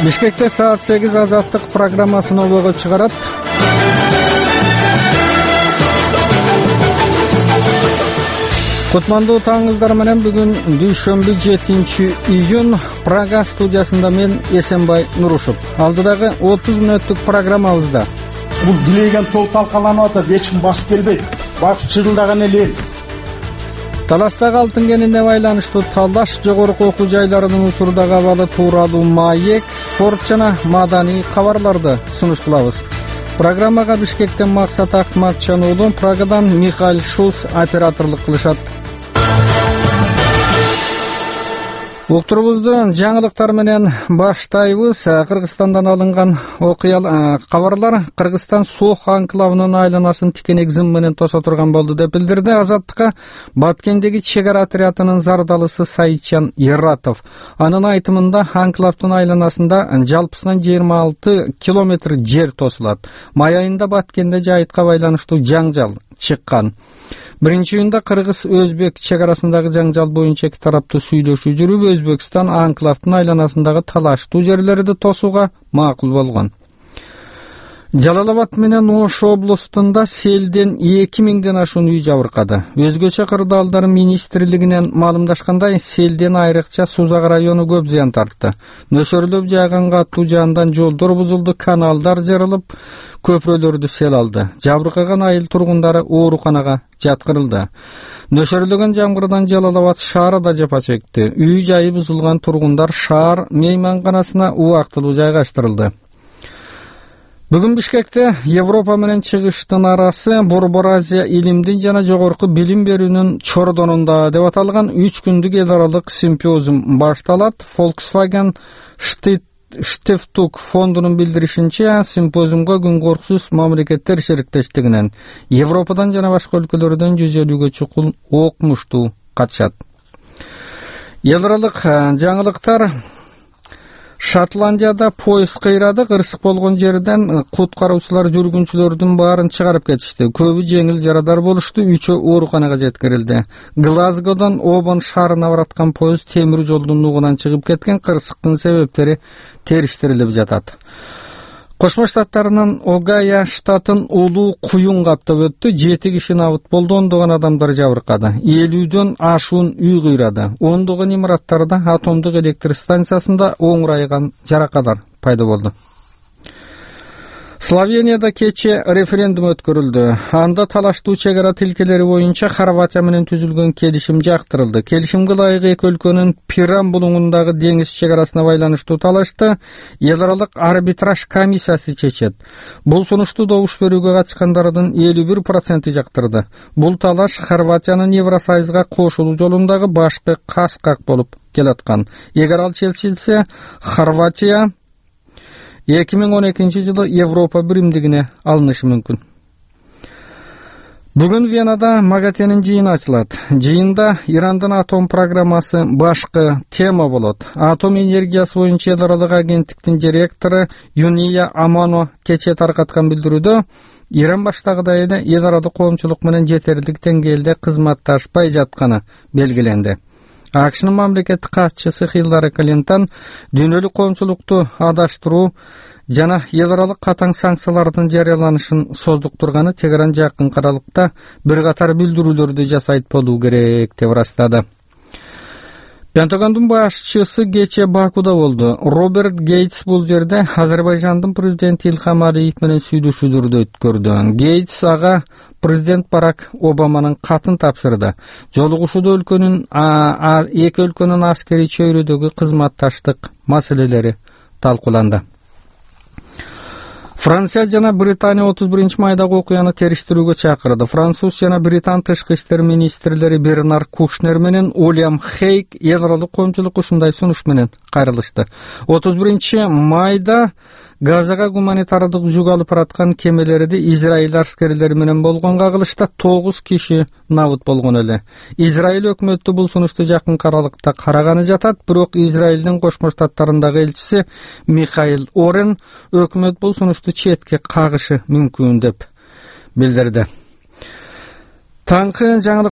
Бишкекте саат 8 азаттык программасын обого чыгарат. Кутмандуу таңыңыздар менен бүгүн дүйшөмбү 7-июнь Прага студиясында мен Эсенбай Нурушев. Алдыдагы 30 мүнөттүк программабызда бул дилеген тол талкаланып атат, эч ким басып келбейт. Баш чырылдаган эле. Таластагы алтын кенине байланыштуу талаш жогорку окуу жайларынын учурдагы абалы тууралуу маек, спорт жана маданий кабарларды сунуштулабыз. Программага Бишкектен Максат Акматжан уулу, Прагадан Михаил Шулц операторлук кылышат. Уктурубузду жаңылыктар менен баштайбыз. Кыргызстандан алынган кабарлар Кыргызстан Сох анклавынын айланасын тикенек зым менен тоса турган болду деп билдирди. Азаттыкка Баткендеги чек ара отрядынын зардалысы Сайытжан Ератов. Анын айтымында анклавдын айланасында жалпысынан 26 километр жер тосулат. Май айында Баткенде жайытка байланыштуу жаңжал чыккан. Биринчи июнда Кыргыз-Өзбек чек арасындагы жаңжал боюнча эки тараптуу сүйлөшүү жүрүп, Өзбекстан анклавдын айланасындагы талаштуу жерлерди тосууга макул болгон. Жалал-Абад менен Ош облустунда селден 2000ден ашуун үй жабыркады. Өзгөчө кырдаалдар министрлигинен маалымдашкандай, селден айрыкча Сузак району көп зыян тартты. Нөсөрлөп жааган катуу жаандан жолдор бузулду, каналдар жарылып, көпүрөлөрдү сел алды. Жабыркаган айыл тургундары ооруканага жаткырылды. Нөсөрлөгөн жамгырдан Жалал-Абад шаары да жапа чекти. Үй жайы бузулган тургундар шаар мейманканасына убактылуу жайгаштырылды. Бүгүн Бишкекте Европа менен чыгыштын арасы Борбор Азия илимдин жана жогорку билим берүүнүн чордонунда деп аталган 3 күндүк эл аралык симпозиум башталат. Volkswagen Штефтук фондунун билдиришинче, симпозиумга күнкөрксүз мамлекеттер шериктештигинен Европадан жана башка өлкөлөрдөн 150гө чукул окумуштуу катышат. Эл аралык жаңылыктар. Шотландияда поезд кыйрады, кырсык болгон жерден куткаруучулар жүргүнчүлөрдүн баарын чыгарып кетишти. Көбү жеңил жарадар болушту, 3-өө ооруканага жеткирилди. Глазгодон Обон шаарына бараткан поезд темир жолдун нугунан чыгып кеткен, кырсыктын себептери териштирилип жатат. Кошмо Штаттарынын Огайо штатын улуу куюн каптап өттү. 7 киши набыт болду, ондогон адамдар жабыркады. 50дөн ашуун үй кыйрады. Ондогон имараттарда атомдук электр станциясында оңурайган жаракаттар пайда болду. Словенияда кече референдум өткөрүлдү. Анда талаштуу чек ара тилкелери боюнча Хорватия менен түзүлгөн келишим жактырылды. Келишимге ылайык эки өлкөнүн Пиран булуңундагы деңиз чек арасына байланыштуу талашты эл аралык арбитраж комиссиясы чечет. Бул сунушту добуш берүүгө катышкандардын 51% жактырды. Бул талаш Хорватиянын Евросоюзга кошулуу жолундагы башкы каскак болуп келаткан. Эгер ал чечилсе, Хорватия 2012-жылы Европа биримдигине алынышы мүмкүн. Бүгүн Венада МАГАТЭнин жыйыны ачылат. Жыйында Ирандын атом программасы башкы тема болот. Атом энергиясы боюнча эл аралык агенттиктин директору Юния Амано кече таркаткан билдирүүдө Иран баштагыдай эле эл аралык коомчулук менен жетерлик деңгээлде кызматташпай жатканы белгиленди. АКШнын мамлекеттик катчысы Хиллари Клинтон дүйнөлүк коомчулукту адаштыруу жана эл аралык катаң санкциялардын жарыяланышын создуктурганы Тегеран жакын аралыкта бир катар билдирүүлөрдү жасайт болуу керек деп ырастады. Пентагондун башчысы кече Бакуда болду. Роберт Гейтс бул жерде Азербайжандын президенти Илхам Алиев менен сүйлөшүүлөрдү өткөрдү. Гейтс ага президент Барак Обаманын катын тапшырды. Жолугушууда эки өлкөнүн аскери чөйрөдөгү кызматташтык маселелери талкууланды. Франция жана Британия 31-майдагы окуяны териштирүүгө чакырды. Француз жана Британ тышкы иштер министрлери Бернар Кушнер менен Уильям Хейк эл аралык коомчулукка ушундай сунуш менен кайрылышты. 31-майда Газага гуманитардык жүк алып бараткан кемелерди Израиль аскерлери менен болгон кагылышта 9 киши набыт болгон эле. Израиль өкмөтү бул сунушту жакын аралыкта караганы жатат, бирок Израилдин Кошмо Штаттарындагы элчиси Михаил Орен өкмөт бул сунушту четке кагышы мүмкүн деп билдирди. Таңкы жаңылык